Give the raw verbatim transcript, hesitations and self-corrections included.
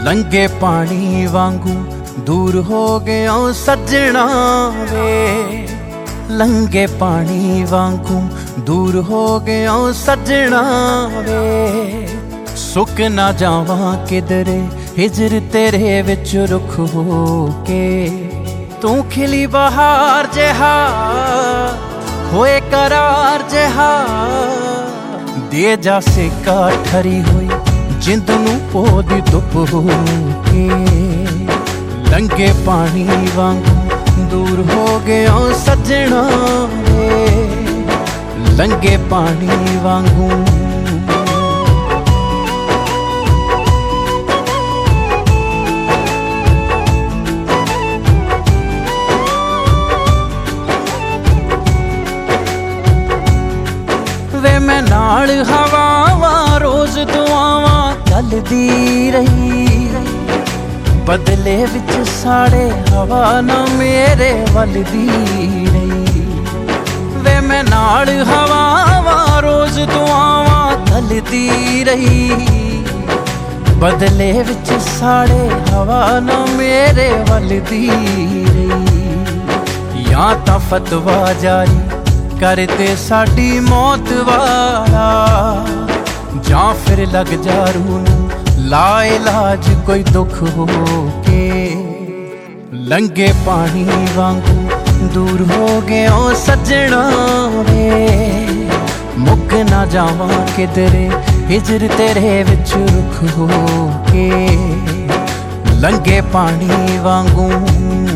लंघे पानी वांगू दूर हो गया सजना वे, लंघे पानी वांगू दूर हो गया सजना वे। सुक ना जावां किधरे हिजर तेरे विच रुख हो के, तू खिली बहार जहा होए करार जहा, दे जा सेका ठरी हुई जिंद नूं पोदी धुप हो के। लंघे पानी वांगू दूर हो गया सजना वे, लंघे पानी वांगू। वे मैं नाल हवावां रोज दुआवां गलदी रही, बदले विच साड़े हवा ना मेरे वलदी रही। वे मैं नाल हवावां रोज दुआवां गलदी रही, बदले विच साड़े हवा ना मेरे वलदी रही। या तां फतवा जारी करते साडी मौत वाला, जां फिर लग जा रूह नूं ला इलाज कोई दुख हो के। लंघे पानी वांगू दूर हो गया सजना वे, मुक ना जावां किधरे हिजर तेरे विच रुख हो के। लंघे पानी वांगू